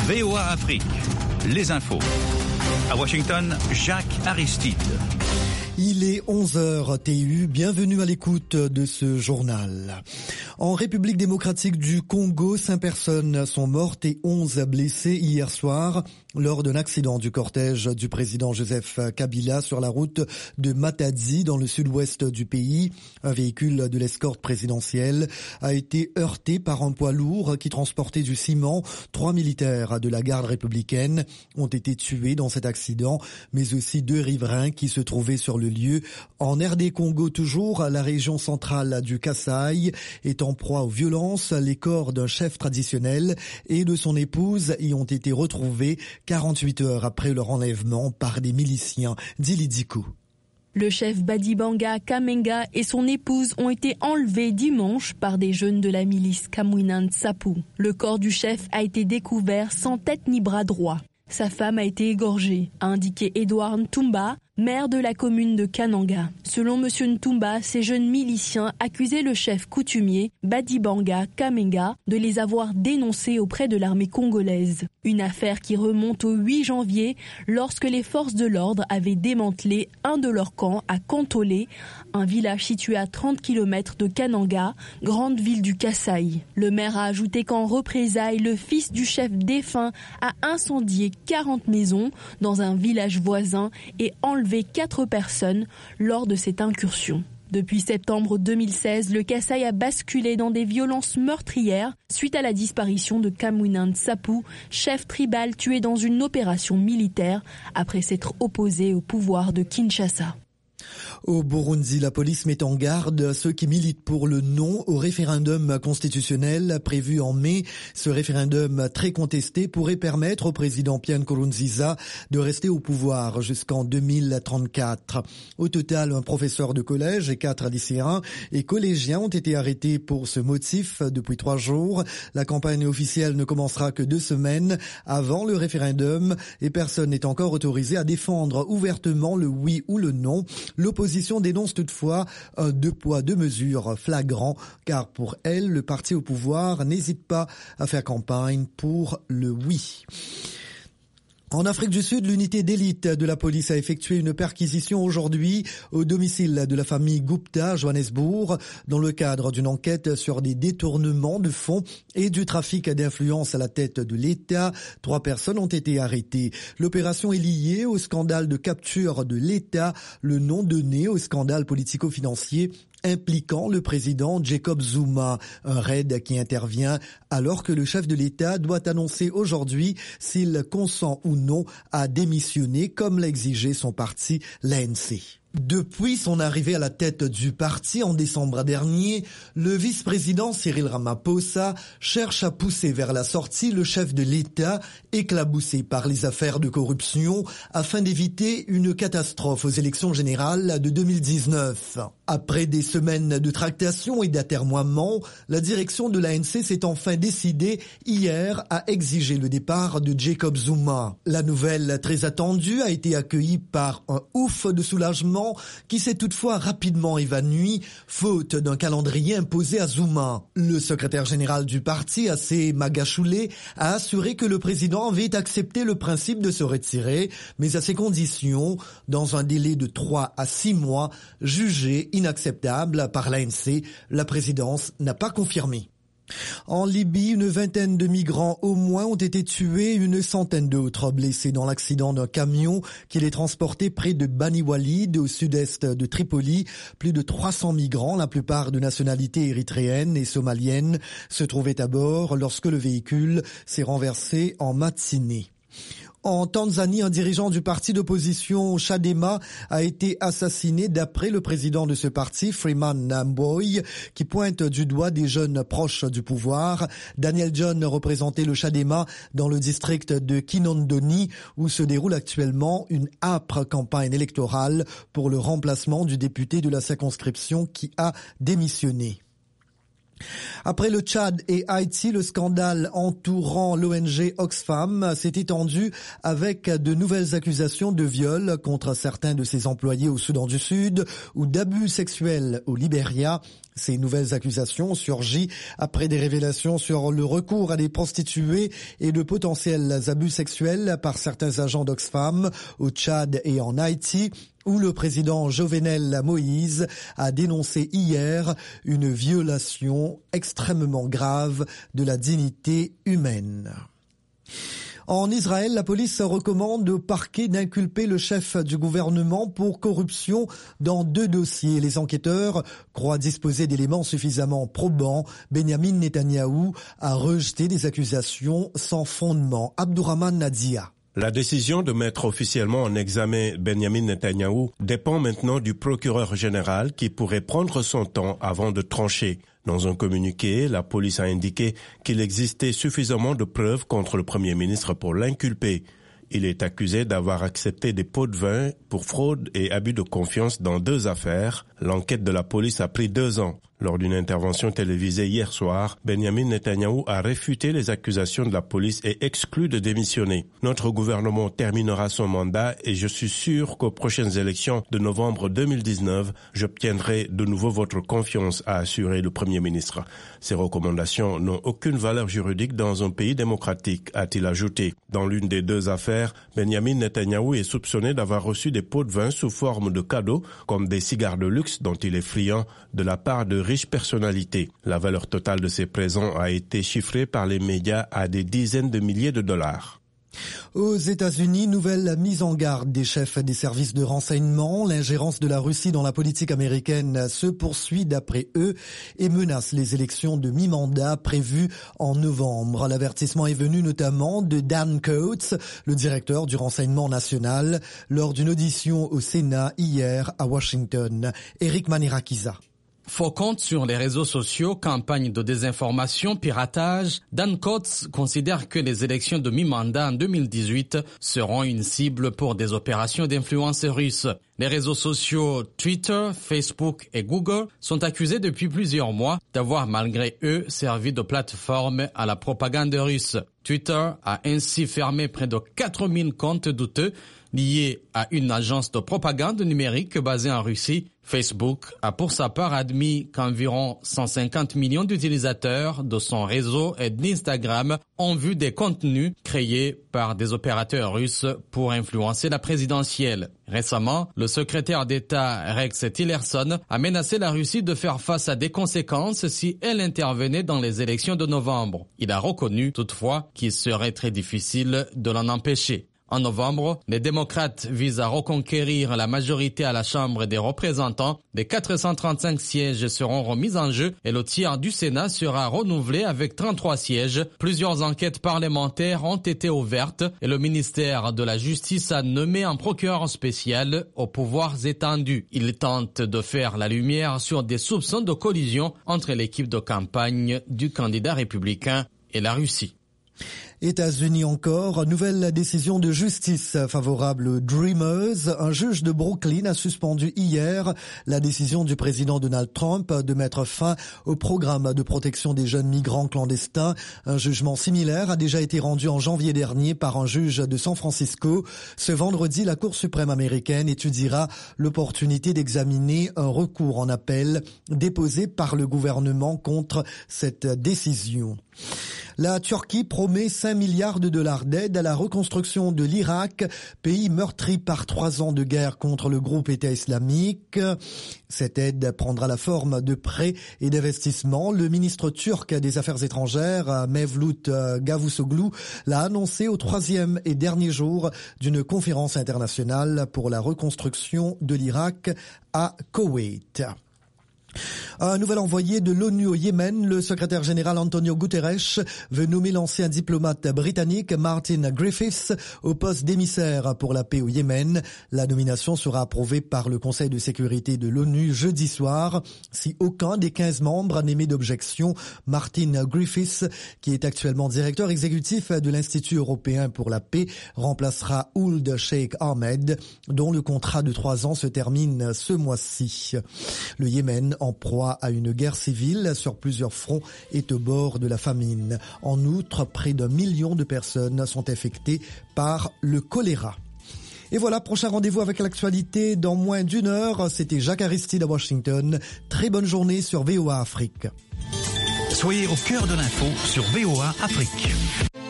VOA Afrique, les infos. À Washington, Jacques Aristide. Il est 11h TU, bienvenue à l'écoute de ce journal. En République démocratique du Congo, 5 personnes sont mortes et 11 blessées hier soir lors d'un accident du cortège du président Joseph Kabila sur la route de Matadi dans le sud-ouest du pays. Un véhicule de l'escorte présidentielle a été heurté par un poids lourd qui transportait du ciment. 3 militaires de la garde républicaine ont été tués dans cet accident, mais aussi 2 riverains qui se trouvaient sur le lieu. En RD Congo toujours, la région centrale du Kasaï est en proie aux violences. Les corps d'un chef traditionnel et de son épouse y ont été retrouvés 48 heures après leur enlèvement par des miliciens d'Ilidikou. Le chef Badibanga Kamenga et son épouse ont été enlevés dimanche par des jeunes de la milice Kamwina Nsapu. Le corps du chef a été découvert sans tête ni bras droit. Sa femme a été égorgée, a indiqué Edouard Ntumba, maire de la commune de Kananga. Selon M. Ntumba, ces jeunes miliciens accusaient le chef coutumier, Badibanga Kamenga, de les avoir dénoncés auprès de l'armée congolaise. Une affaire qui remonte au 8 janvier, lorsque les forces de l'ordre avaient démantelé un de leurs camps à Kantolé, un village situé à 30 km de Kananga, grande ville du Kasaï. Le maire a ajouté qu'en représailles, le fils du chef défunt a incendié 40 maisons dans un village voisin et enlevé 4 personnes lors de cette incursion. Depuis septembre 2016, le Kasaï a basculé dans des violences meurtrières suite à la disparition de Kamwina Nsapu, chef tribal tué dans une opération militaire après s'être opposé au pouvoir de Kinshasa. Au Burundi, la police met en garde ceux qui militent pour le non au référendum constitutionnel prévu en mai. Ce référendum très contesté pourrait permettre au président Pierre Nkurunziza de rester au pouvoir jusqu'en 2034. Au total, un professeur de collège et 4 lycéens et collégiens ont été arrêtés pour ce motif depuis 3 jours. La campagne officielle ne commencera que 2 semaines avant le référendum et personne n'est encore autorisé à défendre ouvertement le oui ou le non. L'opposition dénonce toutefois un 2 poids 2 mesures flagrant, car pour elle, le parti au pouvoir n'hésite pas à faire campagne pour le oui. En Afrique du Sud, l'unité d'élite de la police a effectué une perquisition aujourd'hui au domicile de la famille Gupta à Johannesburg dans le cadre d'une enquête sur des détournements de fonds et du trafic d'influence à la tête de l'État. 3 personnes ont été arrêtées. L'opération est liée au scandale de capture de l'État, le nom donné au scandale politico-financier impliquant le président Jacob Zuma. Un raid qui intervient alors que le chef de l'État doit annoncer aujourd'hui s'il consent ou non à démissionner comme l'a exigé son parti, l'ANC. Depuis son arrivée à la tête du parti en décembre dernier, le vice-président Cyril Ramaphosa cherche à pousser vers la sortie le chef de l'État éclaboussé par les affaires de corruption afin d'éviter une catastrophe aux élections générales de 2019. Après des semaines de tractations et d'atermoiements, la direction de l'ANC s'est enfin décidée hier à exiger le départ de Jacob Zuma. La nouvelle très attendue a été accueillie par un ouf de soulagement qui s'est toutefois rapidement évanoui, faute d'un calendrier imposé à Zuma. Le secrétaire général du parti, Assé Magashule, a assuré que le président avait accepté le principe de se retirer, mais à ses conditions, dans un délai de 3 à 6 mois, jugé inacceptable par l'ANC. La présidence n'a pas confirmé. En Libye, une vingtaine de migrants au moins ont été tués, une centaine d'autres blessés dans l'accident d'un camion qui les transportait près de Bani Walid, au sud-est de Tripoli. Plus de 300 migrants, la plupart de nationalité érythréenne et somalienne, se trouvaient à bord lorsque le véhicule s'est renversé en matinée. En Tanzanie, un dirigeant du parti d'opposition Chadema a été assassiné d'après le président de ce parti, Freeman Mbowe, qui pointe du doigt des jeunes proches du pouvoir. Daniel John représentait le Chadema dans le district de Kinondoni, où se déroule actuellement une âpre campagne électorale pour le remplacement du député de la circonscription qui a démissionné. Après le Tchad et Haïti, le scandale entourant l'ONG Oxfam s'est étendu avec de nouvelles accusations de viol contre certains de ses employés au Soudan du Sud ou d'abus sexuels au Libéria. Ces nouvelles accusations ont surgi après des révélations sur le recours à des prostituées et de potentiels abus sexuels par certains agents d'Oxfam au Tchad et en Haïti, où le président Jovenel Moïse a dénoncé hier une violation extrêmement grave de la dignité humaine. En Israël, la police recommande au parquet d'inculper le chef du gouvernement pour corruption dans 2 dossiers. Les enquêteurs croient disposer d'éléments suffisamment probants. Benjamin Netanyahou a rejeté des accusations sans fondement. Abdourahmane Nadia. La décision de mettre officiellement en examen Benjamin Netanyahou dépend maintenant du procureur général qui pourrait prendre son temps avant de trancher. Dans un communiqué, la police a indiqué qu'il existait suffisamment de preuves contre le Premier ministre pour l'inculper. Il est accusé d'avoir accepté des pots de vin pour fraude et abus de confiance dans 2 affaires. L'enquête de la police a pris 2 ans. Lors d'une intervention télévisée hier soir, Benjamin Netanyahou a réfuté les accusations de la police et exclu de démissionner. Notre gouvernement terminera son mandat et je suis sûr qu'aux prochaines élections de novembre 2019, j'obtiendrai de nouveau votre confiance, a assuré le Premier ministre. Ces recommandations n'ont aucune valeur juridique dans un pays démocratique, a-t-il ajouté. Dans l'une des 2 affaires, Benjamin Netanyahou est soupçonné d'avoir reçu des pots de vin sous forme de cadeaux, comme des cigares de luxe dont il est friand, de la part de riches personnalités. La valeur totale de ces présents a été chiffrée par les médias à des dizaines de milliers de dollars. Aux États-Unis, nouvelle mise en garde des chefs des services de renseignement. L'ingérence de la Russie dans la politique américaine se poursuit d'après eux et menace les élections de mi-mandat prévues en novembre. L'avertissement est venu notamment de Dan Coats, le directeur du renseignement national, lors d'une audition au Sénat hier à Washington. Eric Manirakiza. Faux comptes sur les réseaux sociaux, campagne de désinformation, piratage, Dan Coats considère que les élections de mi-mandat en 2018 seront une cible pour des opérations d'influence russe. Les réseaux sociaux Twitter, Facebook et Google sont accusés depuis plusieurs mois d'avoir malgré eux servi de plateforme à la propagande russe. Twitter a ainsi fermé près de 4000 comptes douteux liés à une agence de propagande numérique basée en Russie. Facebook a pour sa part admis qu'environ 150 millions d'utilisateurs de son réseau et d'Instagram ont vu des contenus créés par des opérateurs russes pour influencer la présidentielle. Récemment, le secrétaire d'État Rex Tillerson a menacé la Russie de faire face à des conséquences si elle intervenait dans les élections de novembre. Il a reconnu toutefois qu'il serait très difficile de l'en empêcher. En novembre, les démocrates visent à reconquérir la majorité à la Chambre des représentants. Les 435 sièges seront remis en jeu et le tiers du Sénat sera renouvelé avec 33 sièges. Plusieurs enquêtes parlementaires ont été ouvertes et le ministère de la Justice a nommé un procureur spécial aux pouvoirs étendus. Il tente de faire la lumière sur des soupçons de collision entre l'équipe de campagne du candidat républicain et la Russie. États-Unis encore, nouvelle décision de justice favorable aux Dreamers. Un juge de Brooklyn a suspendu hier la décision du président Donald Trump de mettre fin au programme de protection des jeunes migrants clandestins. Un jugement similaire a déjà été rendu en janvier dernier par un juge de San Francisco. Ce vendredi, la Cour suprême américaine étudiera l'opportunité d'examiner un recours en appel déposé par le gouvernement contre cette décision. La Turquie promet 5 milliards de dollars d'aide à la reconstruction de l'Irak, pays meurtri par 3 ans de guerre contre le groupe État islamique. Cette aide prendra la forme de prêts et d'investissements. Le ministre turc des Affaires étrangères, Mevlut Cavusoglu, l'a annoncé au 3e et dernier jour d'une conférence internationale pour la reconstruction de l'Irak à Koweït. Un nouvel envoyé de l'ONU au Yémen, le secrétaire général Antonio Guterres, veut nommer l'ancien diplomate britannique Martin Griffiths au poste d'émissaire pour la paix au Yémen. La nomination sera approuvée par le Conseil de sécurité de l'ONU jeudi soir. Si aucun des 15 membres n'émet d'objection, Martin Griffiths, qui est actuellement directeur exécutif de l'Institut européen pour la paix, remplacera Ould Sheikh Ahmed, dont le contrat de 3 ans se termine ce mois-ci. Le Yémen, en proie à une guerre civile sur plusieurs fronts, est au bord de la famine. En outre, près d'1 million de personnes sont infectées par le choléra. Et voilà, prochain rendez-vous avec l'actualité dans moins d'une heure. C'était Jacques Aristide à Washington. Très bonne journée sur VOA Afrique. Soyez au cœur de l'info sur VOA Afrique.